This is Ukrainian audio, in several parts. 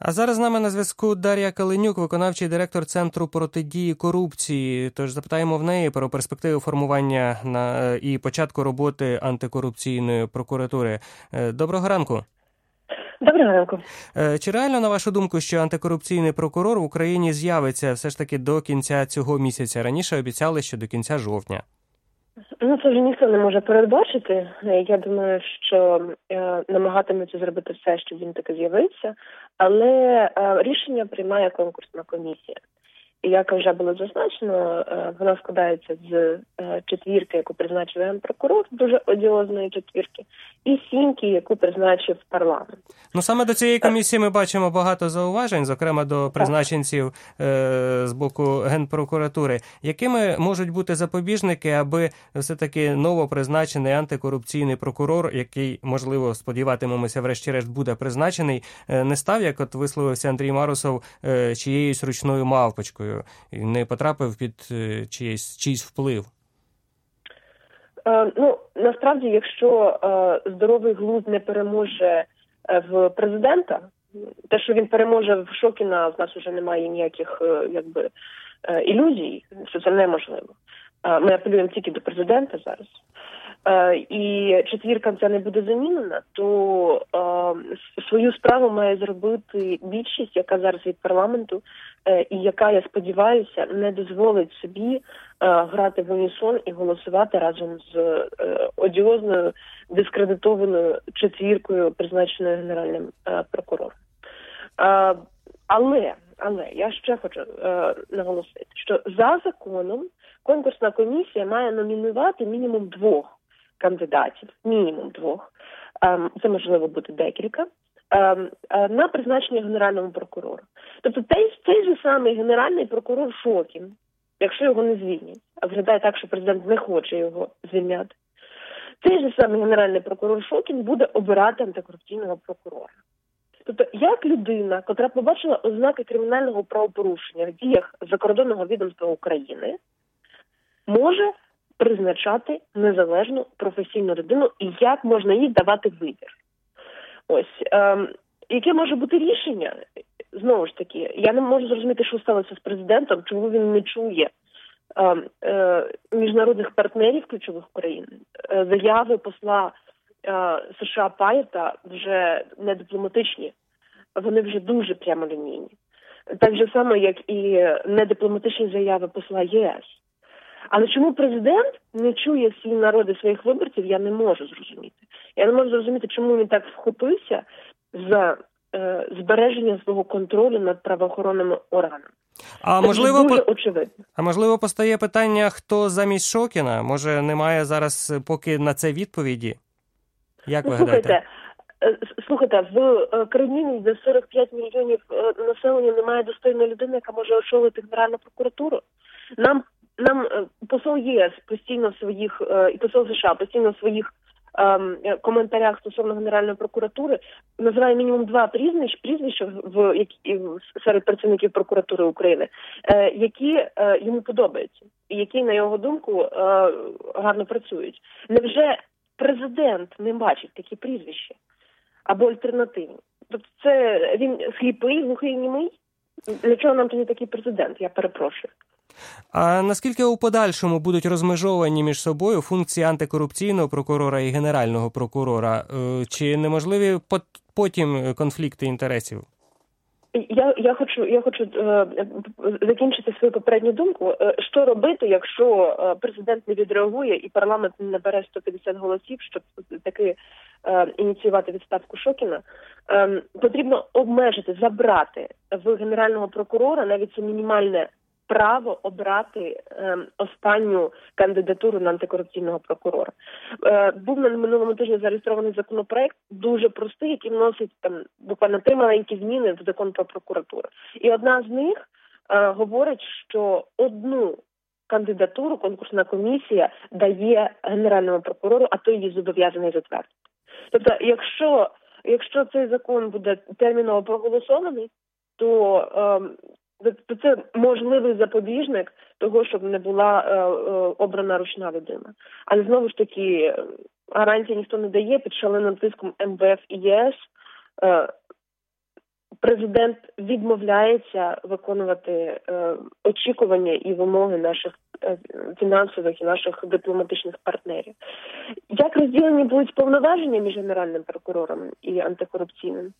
А зараз з нами на зв'язку Дар'я Калинюк, виконавчий директор Центру протидії корупції. Тож запитаємо в неї про перспективи формування і початку роботи антикорупційної прокуратури. Доброго ранку. Доброго ранку. Чи реально, на вашу думку, що антикорупційний прокурор в Україні з'явиться все ж таки до кінця цього місяця? Раніше обіцяли, що до кінця жовтня. Це вже ніхто не може передбачити. Я думаю, що намагатимуться зробити все, щоб він таки з'явився, але рішення приймає конкурсна комісія. І, як вже було зазначено, вона складається з четвірки, яку призначив генпрокурор, дуже одіозної четвірки, і сімки, яку призначив парламент. Саме до цієї комісії ми бачимо багато зауважень, зокрема до призначенців з боку Генпрокуратури. Якими можуть бути запобіжники, аби все-таки новопризначений антикорупційний прокурор, який, можливо, сподіватимемося, врешті-решт буде призначений, не став, як от висловився Андрій Марусов, чиєюсь ручною мавпочкою, і не потрапив під чийсь вплив? Насправді, якщо здоровий глузд не переможе в президента, те, що він переможе в Шокіна, в нас вже немає ніяких ілюзій, що це неможливо. Ми апелюємо тільки до президента зараз. І четвірка ця не буде замінена, то свою справу має зробити більшість, яка зараз від парламенту, і яка, я сподіваюся, не дозволить собі грати в унісон і голосувати разом з одіозною, дискредитованою четвіркою, призначеною генеральним прокурором. Але я ще хочу наголосити, що за законом конкурсна комісія має номінувати мінімум 2 кандидатів, це можливо бути декілька, на призначення генерального прокурора. Тобто цей же самий генеральний прокурор Шокін, якщо його не звільнять, а виглядає так, що президент не хоче його звільняти, цей же самий генеральний прокурор Шокін буде обирати антикорупційного прокурора. Тобто, як людина, котра побачила ознаки кримінального правопорушення в діях закордонного відомства України, може призначати незалежну професійну людину і як можна їй давати вибір. Яке може бути рішення? Знову ж таки, я не можу зрозуміти, що сталося з президентом, чому він не чує міжнародних партнерів ключових України. Заяви посла США Паєта вже не дипломатичні, вони вже дуже прямолінійні. Так же само, як і недипломатичні заяви посла ЄС. Але чому президент не чує свій народ і своїх виборців, я не можу зрозуміти. Я не можу зрозуміти, чому він так вхопився за збереження свого контролю над правоохоронними органами. А можливо, постає питання, хто замість Шокіна? Може, немає зараз поки на це відповіді? Як ви гадаєте? Слухайте, в країні, де 45 мільйонів населення, немає достойної людини, яка може очолити Генеральну прокуратуру. Нам посол ЄС постійно в своїх, і посол США постійно в своїх коментарях стосовно Генеральної прокуратури називає мінімум 2 прізвища серед працівників прокуратури України, які йому подобаються, і які, на його думку, гарно працюють. Невже президент не бачить такі прізвища? Або альтернативні? Тобто це він сліпий, глухий, німий? Для чого нам тоді такий президент? Я перепрошую. А наскільки у подальшому будуть розмежовані між собою функції антикорупційного прокурора і генерального прокурора? Чи неможливі потім конфлікти інтересів? Я хочу закінчити свою попередню думку. Що робити, якщо президент не відреагує і парламент не набере 150 голосів, щоб таки ініціювати відставку Шокіна? Потрібно обмежити, забрати в генерального прокурора навіть це мінімальне право обрати останню кандидатуру на антикорупційного прокурора. Був на минулому тижні зареєстрований законопроект, дуже простий, який вносить буквально 3 маленькі зміни в закон про прокуратуру. І одна з них говорить, що одну кандидатуру конкурсна комісія дає генеральному прокурору, а той її зобов'язаний затвердити. Тобто, якщо цей закон буде терміново проголосований, то це можливий запобіжник того, щоб не була обрана ручна людина. Але знову ж таки, гарантії ніхто не дає, під шаленим тиском МВФ і ЄС президент відмовляється виконувати очікування і вимоги наших фінансових і наших дипломатичних партнерів. Як розділені будуть повноваження між Генеральним прокурором і антикорупційним?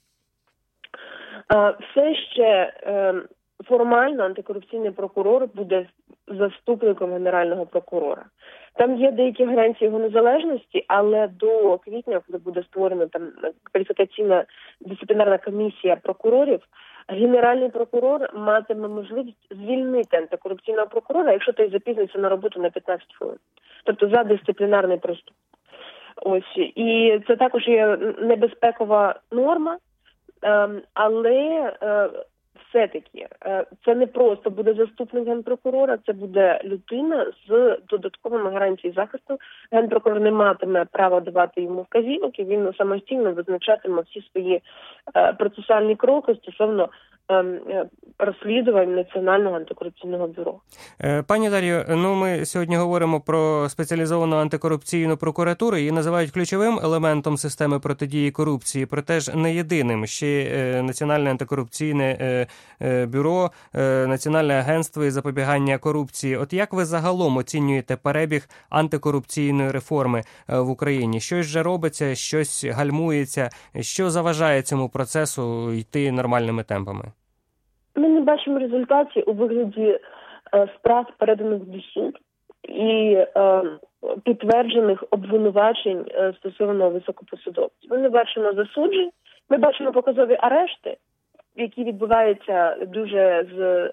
Все ще формально антикорупційний прокурор буде заступником Генерального прокурора. Там є деякі гарантії його незалежності, але до квітня, коли буде створена там кваліфікаційна дисциплінарна комісія прокурорів, Генеральний прокурор матиме можливість звільнити антикорупційного прокурора, якщо той запізниться на роботу на 15 хвилин. Тобто за дисциплінарний проступ. Ось. І це також є небезпекова норма, але все-таки це не просто буде заступник генпрокурора, це буде людина з додатковими гарантіями захисту. Генпрокурор не матиме права давати йому вказівок, і він самостійно визначатиме всі свої процесуальні кроки стосовно розслідувань Національного антикорупційного бюро. Пані Дар'ю, ми сьогодні говоримо про спеціалізовану антикорупційну прокуратуру. Її називають ключовим елементом системи протидії корупції, проте ж не єдиним. Ще Національне антикорупційне бюро, Національне агентство із запобігання корупції. От як ви загалом оцінюєте перебіг антикорупційної реформи в Україні? Щось же робиться, щось гальмується? Що заважає цьому процесу йти нормальними темпами? Ми не бачимо результатів у вигляді справ, переданих до суду, і підтверджених обвинувачень стосовно високопосадовців. Ми не бачимо засуджень, ми бачимо показові арешти, які відбуваються дуже з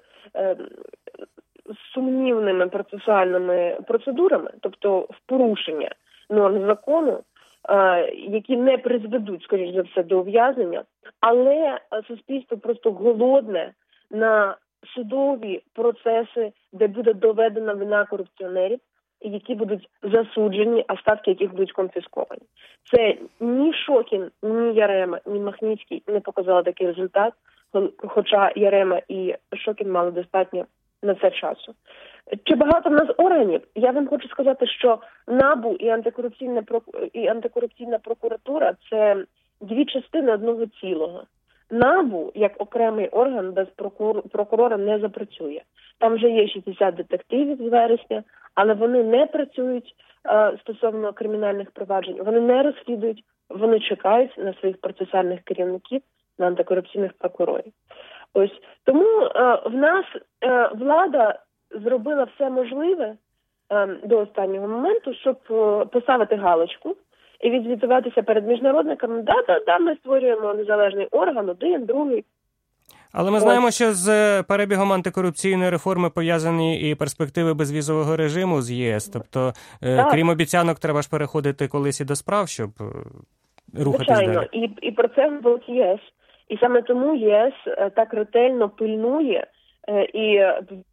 сумнівними процесуальними процедурами, тобто в порушення норм закону, які не призведуть, скоріш за все, до ув'язнення, але суспільство просто голодне на судові процеси, де буде доведена вина корупціонерів, які будуть засуджені, а статки яких будуть конфісковані. Це ні Шокін, ні Ярема, ні Махніцький не показали такий результат, хоча Ярема і Шокін мали достатньо на це часу. Чи багато в нас органів? Я вам хочу сказати, що НАБУ і антикорупційна прокуратура – це дві частини одного цілого. НАБУ, як окремий орган, без прокурора не запрацює. Там вже є 60 детективів з вересня, але вони не працюють стосовно кримінальних проваджень, вони не розслідують, вони чекають на своїх процесуальних керівників, на антикорупційних прокурорів. Ось. Тому в нас влада зробила все можливе до останнього моменту, щоб поставити галочку і відзвітуватися перед міжнародниками. Да, ми створюємо незалежний орган, один, другий. Але ми знаємо, що з перебігом антикорупційної реформи пов'язані і перспективи безвізового режиму з ЄС. Тобто, крім обіцянок, треба ж переходити колись і до справ, щоб рухатись далі. Звичайно, і про це говорить ЄС. І саме тому ЄС так ретельно пильнує і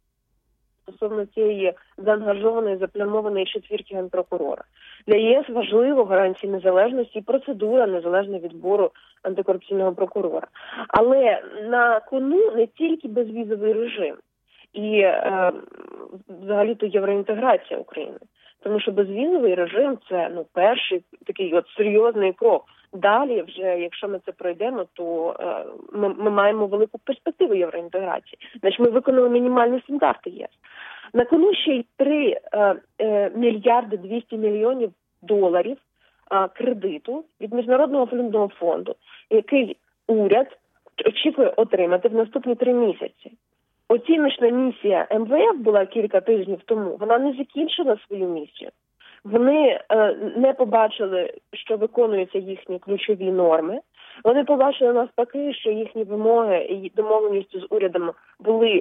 стосовно цієї заангажованої, заплямованої четвірки генпрокурора. Для ЄС важливо гарантії незалежності і процедура незалежного відбору антикорупційного прокурора. Але на кону не тільки безвізовий режим і взагалі-то євроінтеграція України. Тому що безвізовий режим – це перший такий серйозний крок. Далі вже, якщо ми це пройдемо, то ми маємо велику перспективу євроінтеграції. Значить, ми виконали мінімальні стандарти ЄС. На кону ще й 3 мільярди 200 мільйонів доларів кредиту від Міжнародного валютного фонду, який уряд очікує отримати в наступні 3 місяці. Оціночна місія МВФ була кілька тижнів тому, вона не закінчила свою місію. Вони не побачили, що виконуються їхні ключові норми. Вони побачили навпаки, що їхні вимоги і домовленості з урядом були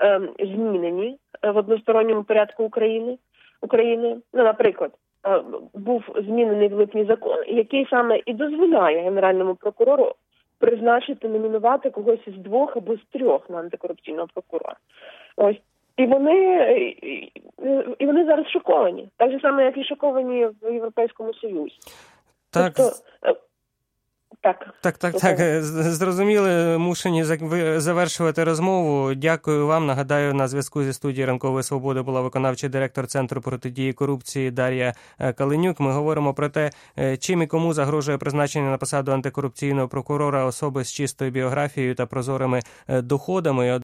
змінені в односторонньому порядку України. Наприклад, був змінений в липні закон, який саме і дозволяє Генеральному прокурору призначити, номінувати когось із 2 або з 3 на антикорупційного прокурора. Ось. І вони зараз шоковані. Так же само, як і шоковані в Європейському Союзі. Так. Так. Зрозуміли, мушені завершувати розмову. Дякую вам. Нагадаю, на зв'язку зі студією «Ранкової свободи» була виконавчий директор Центру протидії корупції Дар'я Калинюк. Ми говоримо про те, чим і кому загрожує призначення на посаду антикорупційного прокурора особи з чистою біографією та прозорими доходами.